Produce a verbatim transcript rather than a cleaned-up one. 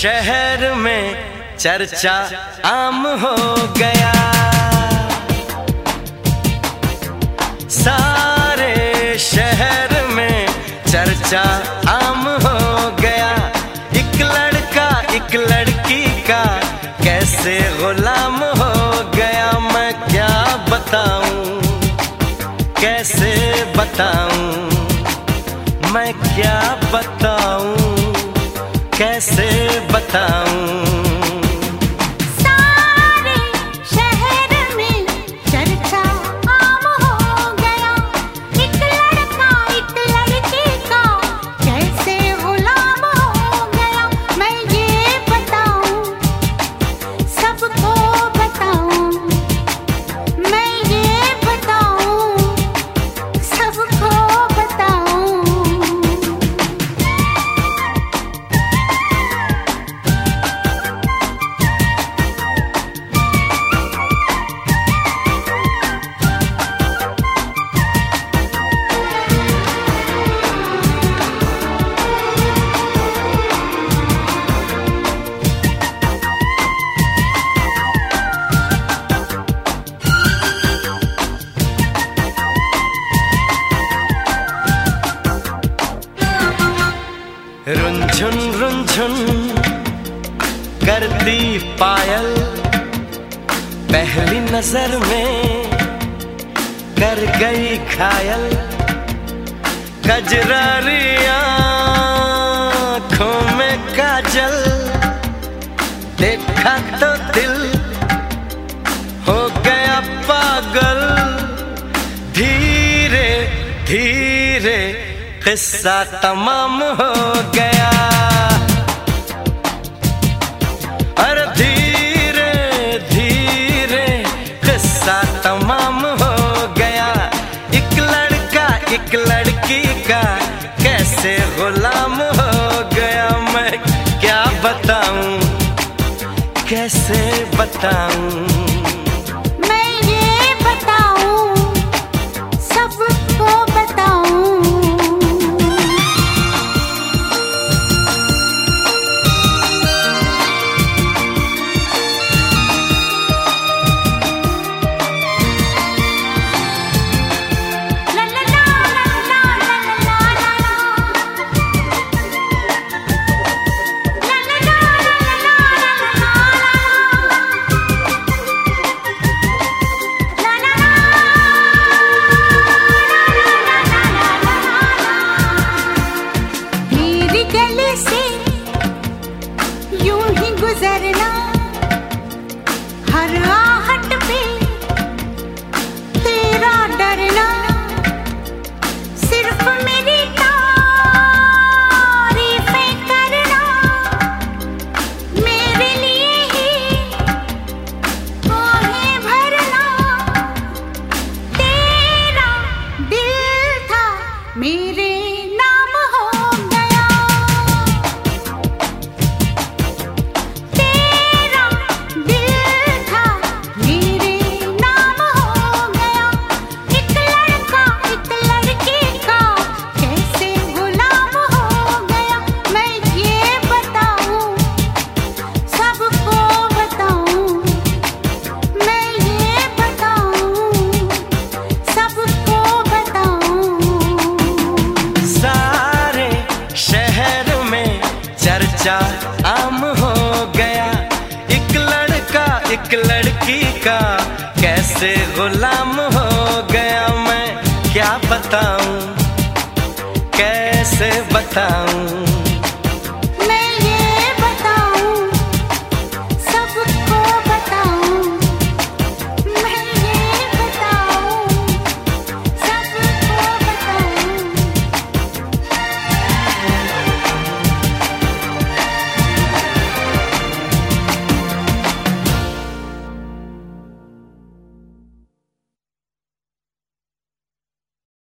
शहर में चर्चा आम हो गया। सारे शहर में चर्चा आम हो गया। एक लड़का एक लड़की का कैसे गुलाम हो गया। मैं क्या बताऊं, कैसे बताऊं, मैं क्या बताऊं, कैसे बताऊं। रुनझुन रुनझुन करती पायल पहली नजर में कर गई घायल। कजरारी आँखों में काजल देखा तो दिल हो गया पागल। धीरे धीरे किस्सा तमाम हो गया। अरे धीरे धीरे किस्सा तमाम हो गया। एक लड़का एक लड़की का कैसे गुलाम हो गया। मैं क्या बताऊं, कैसे बताऊं, मैं ये बताऊं, सबको बताऊं। गुजरना हर आहट पे तेरा डरना। सिर्फ मेरी तारीफें करना मेरे लिए ही आहें भरना। तेरा दिल था मेरे नाम हो गया। चर्चा आम हो गया। एक लड़का एक लड़की का कैसे गुलाम हो गया। मैं क्या बताऊं, कैसे बताऊं।